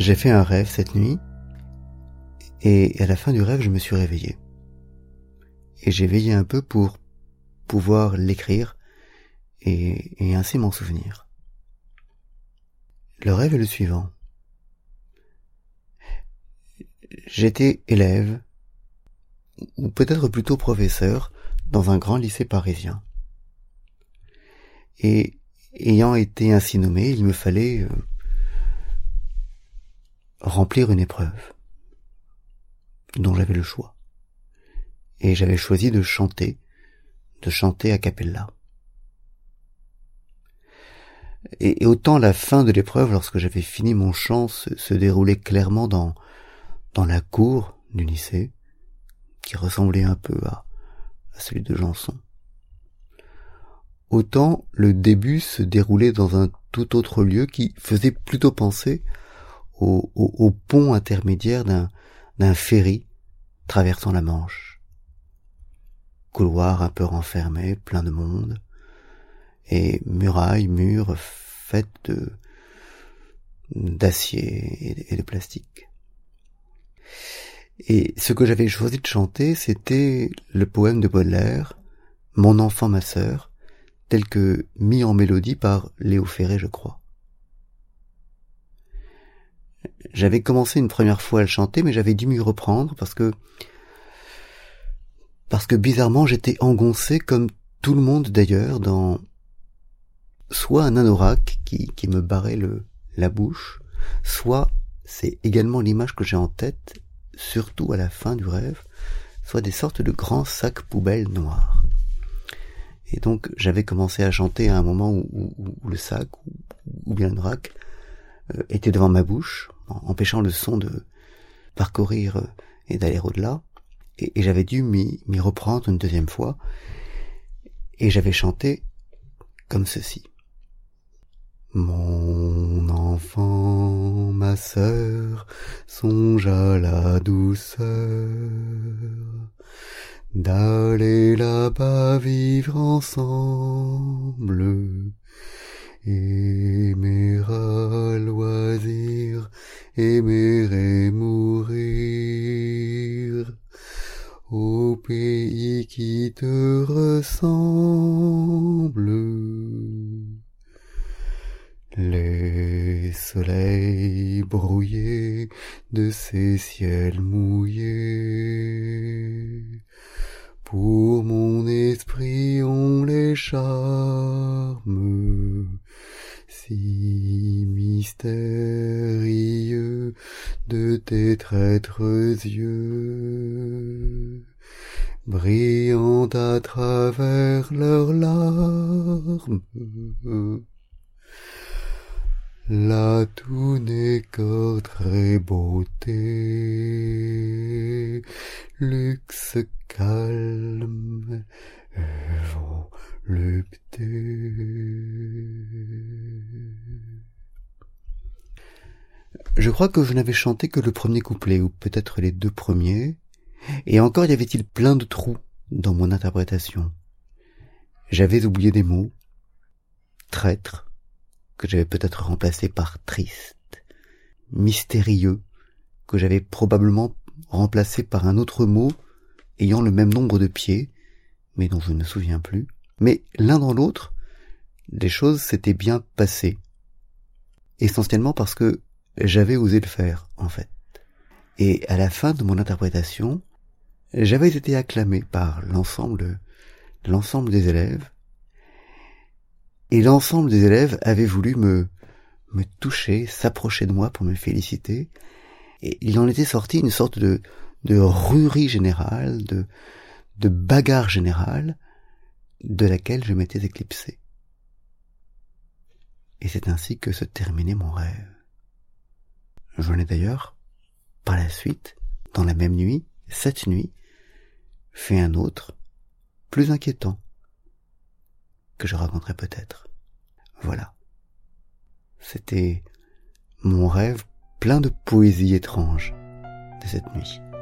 J'ai fait un rêve cette nuit, et à la fin du rêve, je me suis réveillé. Et j'ai veillé un peu pour pouvoir l'écrire et ainsi m'en souvenir. Le rêve est le suivant. J'étais élève, ou peut-être plutôt professeur, dans un grand lycée parisien. Et ayant été ainsi nommé, il me fallait remplir une épreuve dont j'avais le choix. Et j'avais choisi de chanter a cappella. Et autant la fin de l'épreuve, lorsque j'avais fini mon chant, se déroulait clairement dans la cour du lycée, qui ressemblait un peu à celui de Janson. Autant le début se déroulait dans un tout autre lieu qui faisait plutôt penser au pont intermédiaire d'un ferry traversant la Manche. Couloir un peu renfermé, plein de monde, et murs faites d'acier et de plastique. Et ce que j'avais choisi de chanter, c'était le poème de Baudelaire, Mon enfant, ma sœur, tel que mis en mélodie par Léo Ferré, je crois. J'avais commencé une première fois à le chanter, mais j'avais dû m'y reprendre parce que bizarrement j'étais engoncé, comme tout le monde d'ailleurs, dans soit un anorak qui me barrait la bouche, soit, c'est également l'image que j'ai en tête, surtout à la fin du rêve, soit des sortes de grands sacs poubelles noirs. Et donc j'avais commencé à chanter à un moment où le sac, ou bien le drac, était devant ma bouche, empêchant le son de parcourir et d'aller au-delà, et j'avais dû m'y reprendre une deuxième fois, et j'avais chanté comme ceci. Mon enfant, ma sœur, songe à la douceur d'aller là-bas vivre ensemble, aimer à loisir, aimer et mourir, au pays qui te ressemble. Les soleils brouillés de ces ciels mouillés, pour mon esprit ont les charmes si mystérieux de tes traîtres yeux, brillant à travers leurs larmes. Là tout n'est qu'ordre et beauté, luxe calme et volupté. Je crois que je n'avais chanté que le premier couplet, ou peut-être les deux premiers, et encore y avait-il plein de trous dans mon interprétation. J'avais oublié des mots, traître, que j'avais peut-être remplacé par triste, mystérieux, que j'avais probablement remplacé par un autre mot ayant le même nombre de pieds, mais dont je ne me souviens plus. Mais l'un dans l'autre, les choses s'étaient bien passées, essentiellement parce que j'avais osé le faire, en fait. Et à la fin de mon interprétation, j'avais été acclamé par l'ensemble des élèves, et l'ensemble des élèves avait voulu me toucher, s'approcher de moi pour me féliciter, et il en était sorti une sorte de ruerie générale, de bagarre générale, de laquelle je m'étais éclipsé. Et c'est ainsi que se terminait mon rêve. J'en ai d'ailleurs, par la suite, dans la même nuit, cette nuit, fait un autre, plus inquiétant, que je raconterai peut-être. Voilà. C'était mon rêve plein de poésie étrange de cette nuit.